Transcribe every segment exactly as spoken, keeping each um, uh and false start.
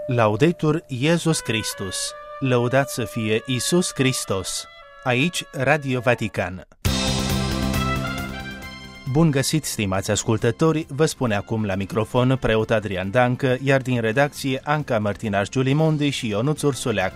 Laudetur Iesus Christus, lăudat să fie Iisus Hristos. Aici Radio Vatican. Bun găsit, stimați ascultători, vă spune acum la microfon preot Adrian Dancă, iar din redacție Anca Mărtinaș Giulimondi și Ionuț Ursuleac.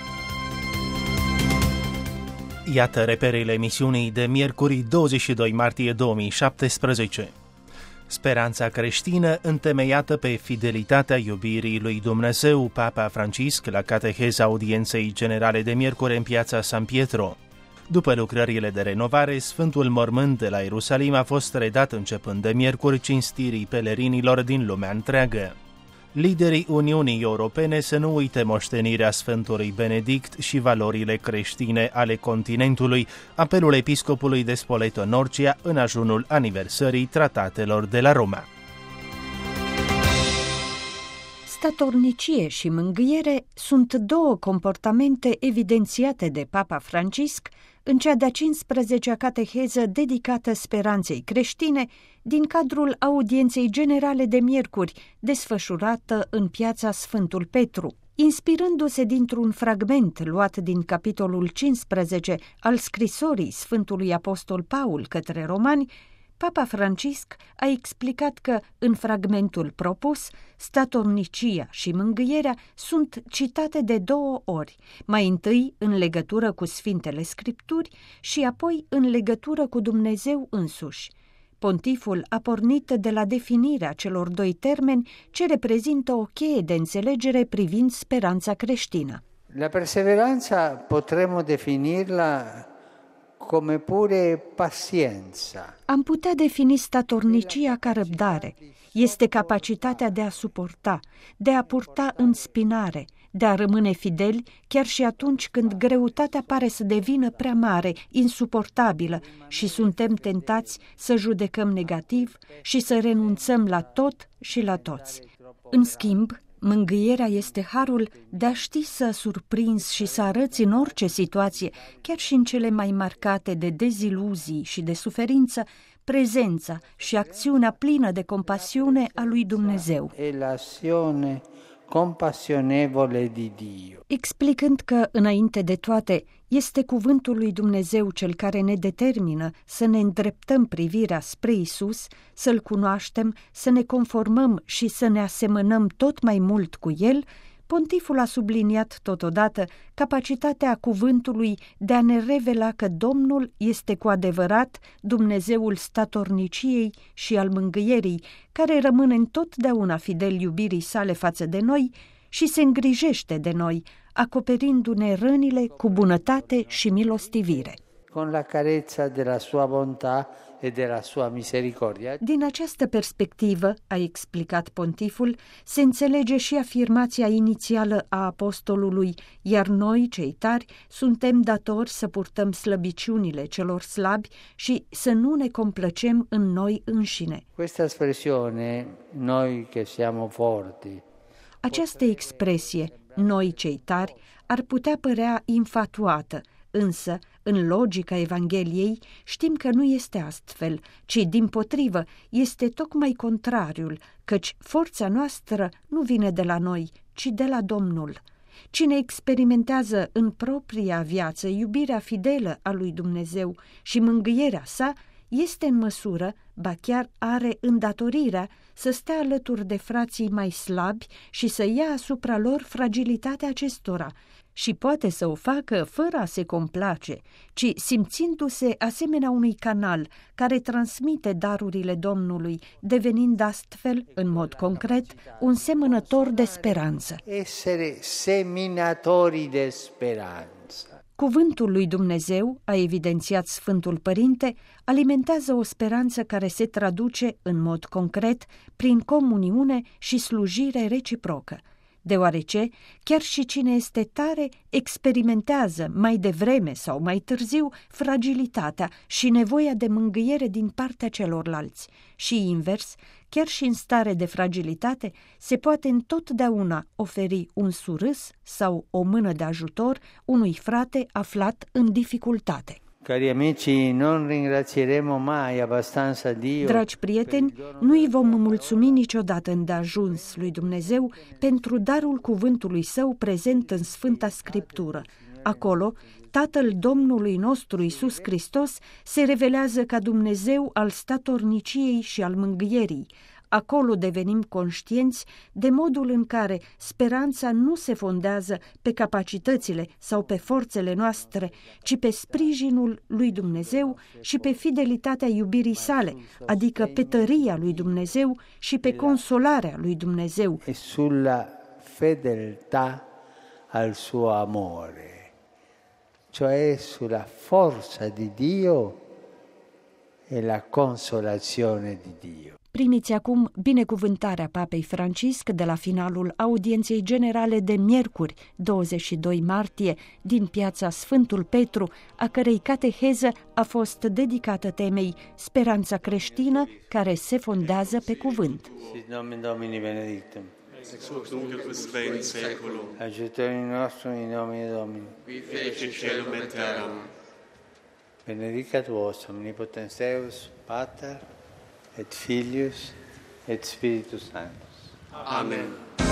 Iată reperele emisiunii de miercuri douăzeci și doi martie două mii șaptesprezece. Speranța creștină întemeiată pe fidelitatea iubirii lui Dumnezeu, Papa Francisc la cateheza audienței generale de miercuri în piața San Pietro. După lucrările de renovare, Sfântul Mormânt de la Ierusalim a fost redat începând de miercuri cinstirii pelerinilor din lumea întreagă. Liderii Uniunii Europene să nu uite moștenirea Sfântului Benedict și valorile creștine ale continentului, apelul episcopului de Spoleto Norcia în ajunul aniversării tratatelor de la Roma. Statornicie și mângâiere sunt două comportamente evidențiate de Papa Francisc în cea de-a cincisprezecea cateheză dedicată speranței creștine din cadrul audienței generale de miercuri, desfășurată în piața Sfântul Petru. Inspirându-se dintr-un fragment luat din capitolul cincisprezece al scrisorii Sfântului Apostol Paul către Romani, Papa Francisc a explicat că, în fragmentul propus, statornicia și mângâierea sunt citate de două ori, mai întâi în legătură cu Sfintele Scripturi și apoi în legătură cu Dumnezeu însuși. Pontiful a pornit de la definirea celor doi termeni ce reprezintă o cheie de înțelegere privind speranța creștină. La perseveranza potremmo definirla come pure pazienza. Am putea defini statornicia ca răbdare. Este capacitatea de a suporta, de a purta în spinare, de a rămâne fideli chiar și atunci când greutatea pare să devină prea mare, insuportabilă și suntem tentați să judecăm negativ și să renunțăm la tot și la toți. În schimb, mângâierea este harul de a ști să surprinzi și să arăți în orice situație, chiar și în cele mai marcate de deziluzii și de suferință, prezența și acțiunea plină de compasiune a lui Dumnezeu. E l'azione compassionevole di Dio. Explicând că, înainte de toate, este cuvântul lui Dumnezeu cel care ne determină să ne îndreptăm privirea spre Isus, să-L cunoaștem, să ne conformăm și să ne asemănăm tot mai mult cu El, Pontiful a subliniat totodată capacitatea cuvântului de a ne revela că Domnul este cu adevărat Dumnezeul statorniciei și al mângâierii, care rămâne întotdeauna fidel iubirii sale față de noi și se îngrijește de noi, acoperindu-ne rănile cu bunătate și milostivire. Con la carezza della sua bontà e della sua misericordia. Din această perspectivă, a explicat pontiful, se înțelege și afirmația inițială a apostolului, iar noi, cei tari, suntem datori să purtăm slăbiciunile celor slabi și să nu ne complăcem în noi înșine. Questa espressione, noi che siamo forti. Această expresie, noi cei tari, ar putea părea infatuată, însă, în logica Evangheliei, știm că nu este astfel, ci dimpotrivă este tocmai contrariul, căci forța noastră nu vine de la noi, ci de la Domnul. Cine experimentează în propria viață iubirea fidelă a lui Dumnezeu și mângâierea sa, este în măsură, ba chiar are îndatorirea, să stea alături de frații mai slabi și să ia asupra lor fragilitatea acestora, și poate să o facă fără a se complace, ci simțindu-se asemenea unui canal care transmite darurile Domnului, devenind astfel, în mod concret, un semănător de speranță. Essere seminatori de speranță. Cuvântul lui Dumnezeu, a evidențiat Sfântul Părinte, alimentează o speranță care se traduce, în mod concret, prin comuniune și slujire reciprocă, deoarece chiar și cine este tare experimentează mai devreme sau mai târziu fragilitatea și nevoia de mângâiere din partea celorlalți și invers, chiar și în stare de fragilitate se poate întotdeauna oferi un surâs sau o mână de ajutor unui frate aflat în dificultate. Cari amici, non ringrazieremo mai abbastanza Dio. Dragi prieteni, nu îi vom mulțumi niciodată îndeajuns lui Dumnezeu pentru darul cuvântului Său prezent în Sfânta Scriptură. Acolo, Tatăl Domnului nostru Iisus Hristos se revelează ca Dumnezeu al statorniciei și al mângâierii. Acolo devenim conștienți de modul în care speranța nu se fondează pe capacitățile sau pe forțele noastre, ci pe sprijinul lui Dumnezeu și pe fidelitatea iubirii sale, adică pe tăria lui Dumnezeu și pe consolarea lui Dumnezeu. E sulla fedeltà al suo amore, cioè sulla forza di Dio e la consolazione di Dio. Primiți acum binecuvântarea Papei Francisc de la finalul audienței generale de miercuri, douăzeci și doi martie, din piața Sfântul Petru, a cărei cateheză a fost dedicată temei Speranța creștină care se fondează pe cuvânt. Sit nomen Domini benedictum. Ex hoc nunc et usque in saeculum. Aiuterium nostrum in nomine Domini. Qui feci caelum et terram. Benedicat vos omnipotens Deus, Pater et Filius et Spiritus Sanctus. Amen.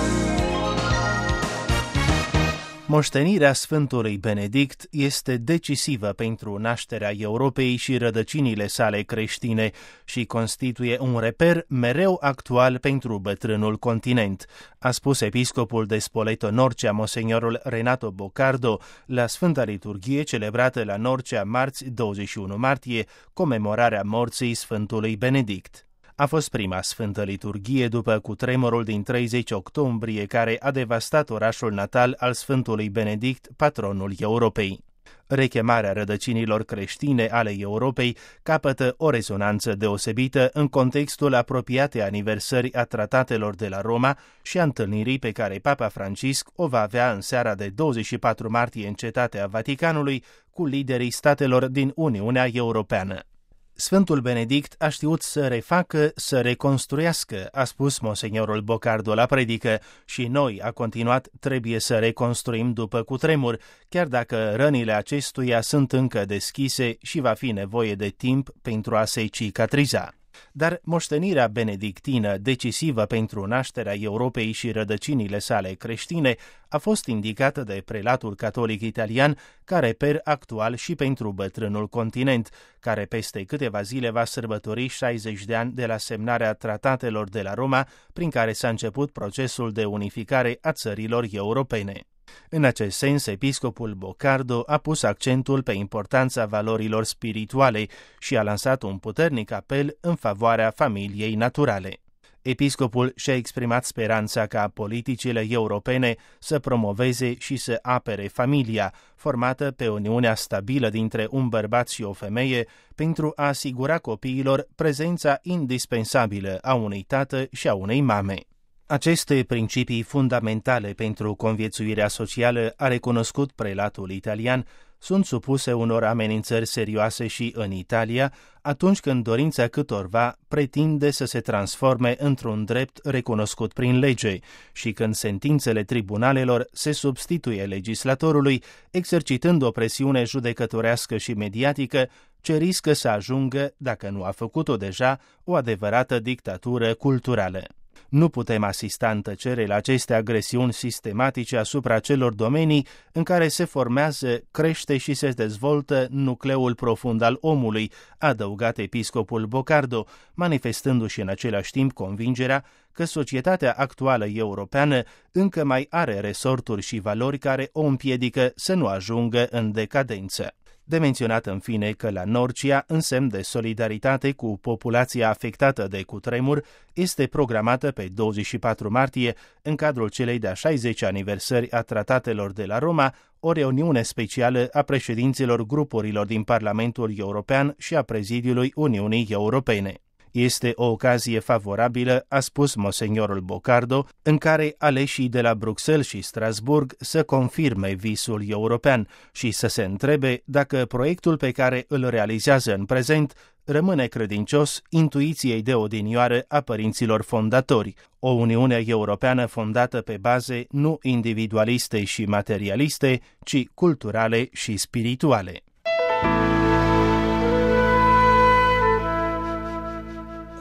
Moștenirea Sfântului Benedict este decisivă pentru nașterea Europei și rădăcinile sale creștine și constituie un reper mereu actual pentru bătrânul continent, a spus episcopul de Spoleto Norcia, monsignorul Renato Boccardo, la Sfânta Liturghie celebrată la Norcia marți douăzeci și unu martie, comemorarea morții Sfântului Benedict. A fost prima Sfântă Liturghie după cutremurul din treizeci octombrie care a devastat orașul natal al Sfântului Benedict, patronul Europei. Rechemarea rădăcinilor creștine ale Europei capătă o rezonanță deosebită în contextul apropiatei aniversări a tratatelor de la Roma și a întâlnirii pe care Papa Francisc o va avea în seara de douăzeci și patru martie în Cetatea Vaticanului cu liderii statelor din Uniunea Europeană. Sfântul Benedict a știut să refacă, să reconstruiască, a spus monsignorul Boccardo la predică, și noi, a continuat, trebuie să reconstruim după cutremur, chiar dacă rănile acestuia sunt încă deschise și va fi nevoie de timp pentru a se cicatriza. Dar moștenirea benedictină, decisivă pentru nașterea Europei și rădăcinile sale creștine, a fost indicată de prelatul catolic italian ca reper actual și pentru bătrânul continent, care peste câteva zile va sărbători șaizeci de ani de la semnarea tratatelor de la Roma, prin care s-a început procesul de unificare a țărilor europene. În acest sens, episcopul Boccardo a pus accentul pe importanța valorilor spirituale și a lansat un puternic apel în favoarea familiei naturale. Episcopul și-a exprimat speranța ca politicile europene să promoveze și să apere familia, formată pe uniunea stabilă dintre un bărbat și o femeie, pentru a asigura copiilor prezența indispensabilă a unui tată și a unei mame. Aceste principii fundamentale pentru conviețuirea socială, a recunoscut prelatul italian, sunt supuse unor amenințări serioase și în Italia, atunci când dorința câtorva pretinde să se transforme într-un drept recunoscut prin lege și când sentințele tribunalelor se substituie legislatorului, exercitând o presiune judecătorească și mediatică ce riscă să ajungă, dacă nu a făcut-o deja, o adevărată dictatură culturală. Nu putem asista în tăcere la aceste agresiuni sistematice asupra celor domenii în care se formează, crește și se dezvoltă nucleul profund al omului, a adăugat episcopul Boccardo, manifestându-și în același timp convingerea că societatea actuală europeană încă mai are resorturi și valori care o împiedică să nu ajungă în decadență. De menționat în fine că la Norcia, în semn de solidaritate cu populația afectată de cutremur, este programată pe douăzeci și patru martie, în cadrul celei de-a șaizecea aniversări a tratatelor de la Roma, o reuniune specială a președinților grupurilor din Parlamentul European și a Prezidiului Uniunii Europene. Este o ocazie favorabilă, a spus monsignorul Boccardo, în care aleșii de la Bruxelles și Strasburg să confirme visul european și să se întrebe dacă proiectul pe care îl realizează în prezent rămâne credincios intuiției de odinioară a părinților fondatori, o Uniune Europeană fondată pe baze nu individualiste și materialiste, ci culturale și spirituale.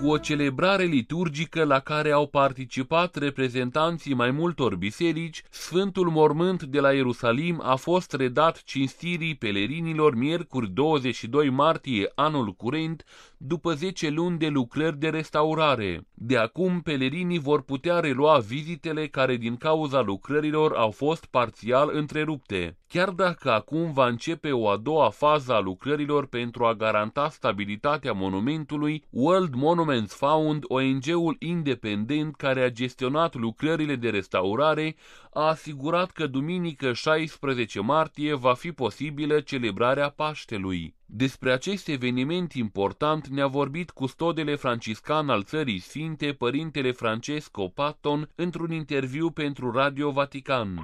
cu o celebrare liturgică la care au participat reprezentanții mai multor biserici, Sfântul Mormânt de la Ierusalim a fost redat cinstirii pelerinilor miercuri douăzeci și doi martie anul curent, după zece luni de lucrări de restaurare. De acum, pelerinii vor putea relua vizitele care din cauza lucrărilor au fost parțial întrerupte. Chiar dacă acum va începe o a doua fază a lucrărilor pentru a garanta stabilitatea monumentului, World Monuments Fund, O N G-ul independent care a gestionat lucrările de restaurare, a asigurat că duminică șaisprezece martie va fi posibilă celebrarea Paștelui. Despre acest eveniment important ne-a vorbit custodele franciscan al Țării Sfinte, părintele Francesco Patton, într-un interviu pentru Radio Vatican.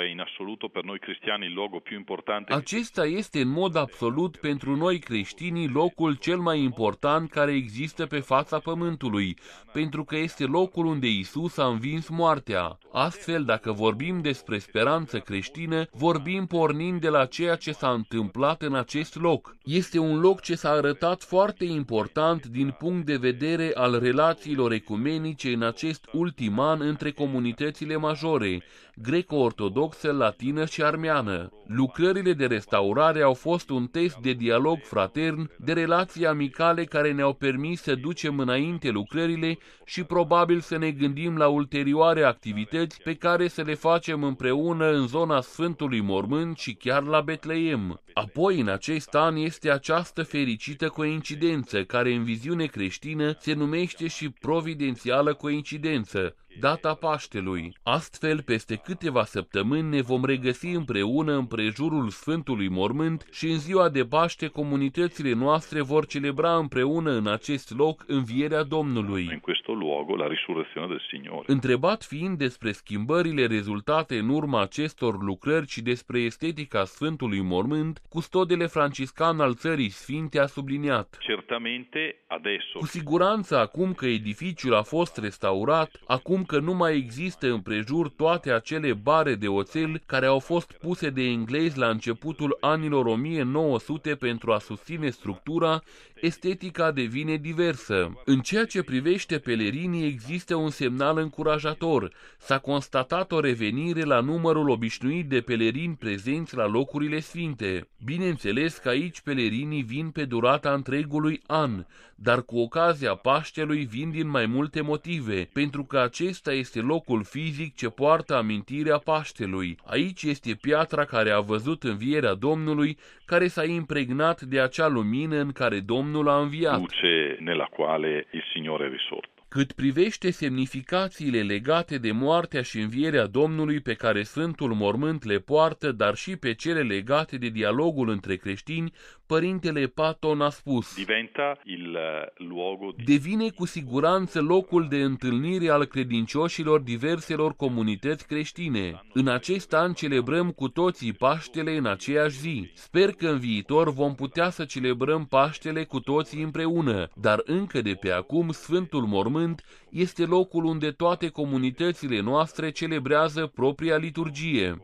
Acesta este în mod absolut pentru noi creștinii locul cel mai important care există pe fața pământului, pentru că este locul unde Isus a învins moartea. Astfel, dacă vorbim despre speranță creștină, vorbim pornind de la ceea ce s-a întâmplat în acest loc. Este un loc ce s-a arătat foarte important din punct de vedere al relațiilor ecumenice în acest ultim an între comunitățile majore, greco-ortodoxă, latină și armeană. Lucrările de restaurare au fost un test de dialog fratern, de relații amicale care ne-au permis să ducem înainte lucrările și probabil să ne gândim la ulterioare activități pe care să le facem împreună în zona Sfântului Mormânt și chiar la Betleem. Apoi, în acest an, este această fericită coincidență, care în viziune creștină se numește și providențială coincidență, data Paștelui. Astfel, peste câteva săptămâni ne vom regăsi împreună în prejurul Sfântului Mormânt și în ziua de Paște comunitățile noastre vor celebra împreună în acest loc învierea Domnului. In questo luogo la risurrezione del Signore. Întrebat fiind despre schimbările rezultate în urma acestor lucrări și despre estetica Sfântului Mormânt, custodele franciscan al Țării Sfinte a subliniat: Certamente adesso. Cu siguranță, acum că edificiul a fost restaurat, acum că nu mai există împrejur toate acele bare de oțel care au fost puse de englezi la începutul anilor o mie nouă sute pentru a susține structura, estetica devine diversă. În ceea ce privește pelerinii, există un semnal încurajator. S-a constatat o revenire la numărul obișnuit de pelerini prezenți la locurile sfinte. Bineînțeles că aici pelerinii vin pe durata întregului an, dar cu ocazia Paștelui vin din mai multe motive, pentru că acesta este locul fizic ce poartă amintirea Paștelui. Aici este piatra care a văzut învierea Domnului, care s-a impregnat de acea lumină în care Domnul a înviat. Luce nella quale il Signore è risorto. Cât privește semnificațiile legate de moartea și învierea Domnului pe care Sfântul Mormânt le poartă, dar și pe cele legate de dialogul între creștini, părintele Patton a spus: Diventa il luogo di... devine cu siguranță locul de întâlnire al credincioșilor diverselor comunități creștine. În acest an celebrăm cu toții Paștele în aceeași zi. Sper că în viitor vom putea să celebrăm Paștele cu toții împreună, dar încă de pe acum Sfântul Mormânt este locul unde toate comunitățile noastre celebrează propria liturghie.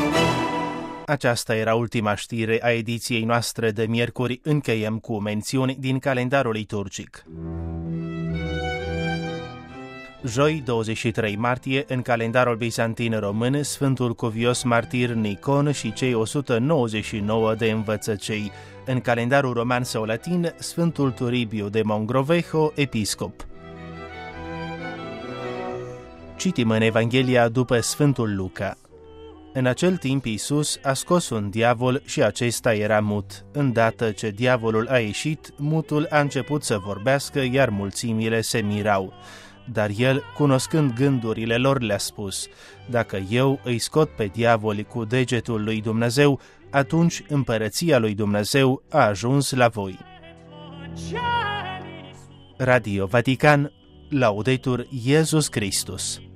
Aceasta era ultima știre a ediției noastre de miercuri. Încheiem cu mențiuni din calendarul liturgic. Joi, douăzeci și trei martie, în calendarul bizantin român, Sfântul Cuvios Martir Nicon și cei o sută nouăzeci și nouă de învățăcei. În calendarul roman sau latin, Sfântul Turibiu de Mongrovejo, episcop. Citim în Evanghelia după Sfântul Luca. În acel timp Iisus a scos un diavol și acesta era mut. Îndată ce diavolul a ieșit, mutul a început să vorbească, iar mulțimile se mirau. Dar el, cunoscând gândurile lor, le-a spus: dacă eu îi scot pe diavoli cu degetul lui Dumnezeu, atunci împărăția lui Dumnezeu a ajuns la voi. Radio Vatican, Laudetur Iesus Christus.